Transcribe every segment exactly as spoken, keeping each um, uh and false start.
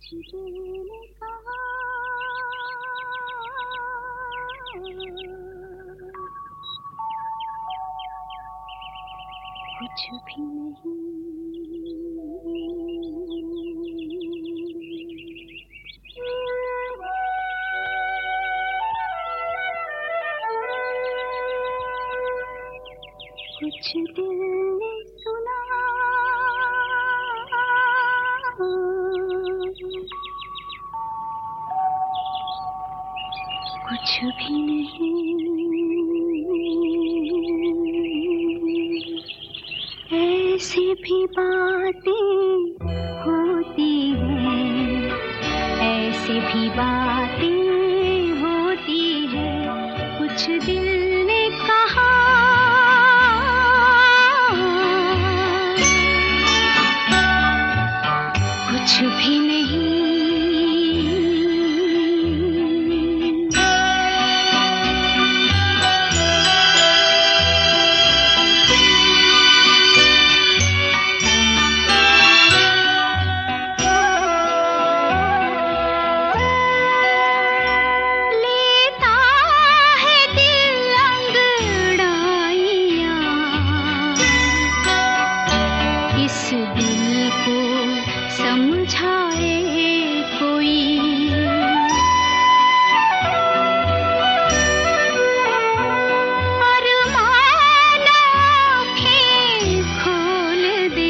कुछ दिल ने कहा, कुछ भी नहीं। कुछ दिल ने सुना, कुछ भी नहीं। ऐसी भी बातें होती हैं, ऐसी भी बातें होती हैं। कुछ दिल ने कहा, कुछ भी नहीं। इस दिल को समझाए कोई, अरमान आँखें खोल दे,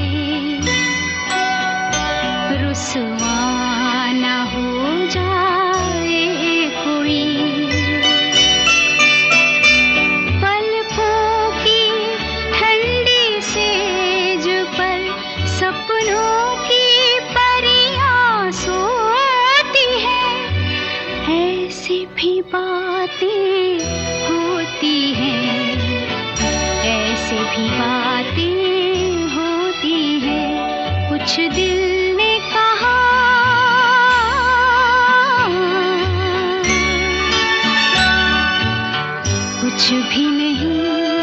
रुसवा न हो जाए कोई। पलकों की ठंडी सेज पर सपनों की परियां सोती हैं। ऐसी भी बातें होती हैं, ऐसी भी बातें होती हैं। कुछ दिल ने कहा, कुछ भी नहीं।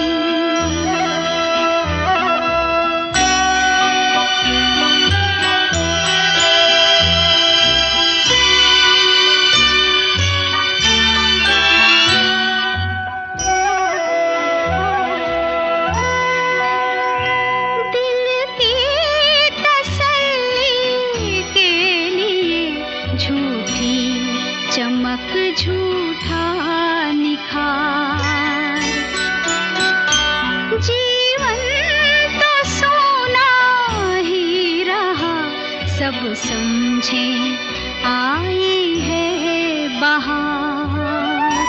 चमक झूठा निखार, जीवन तो सोना ही रहा। सब समझे आई है बहार।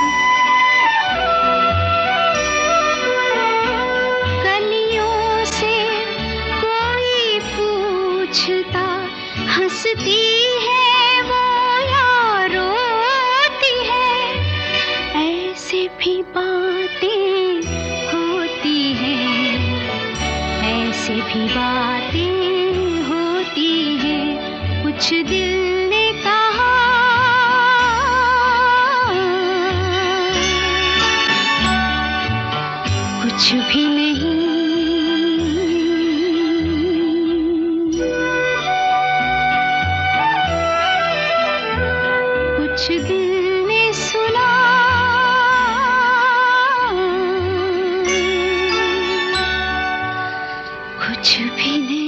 कलियों से कोई पूछता, हंसती है भी बातें होती हैं, ऐसे भी बातें होती हैं। कुछ दिल ने कहा, कुछ भी नहीं। कुछ दिल ने सुना, कुछ भी नहीं।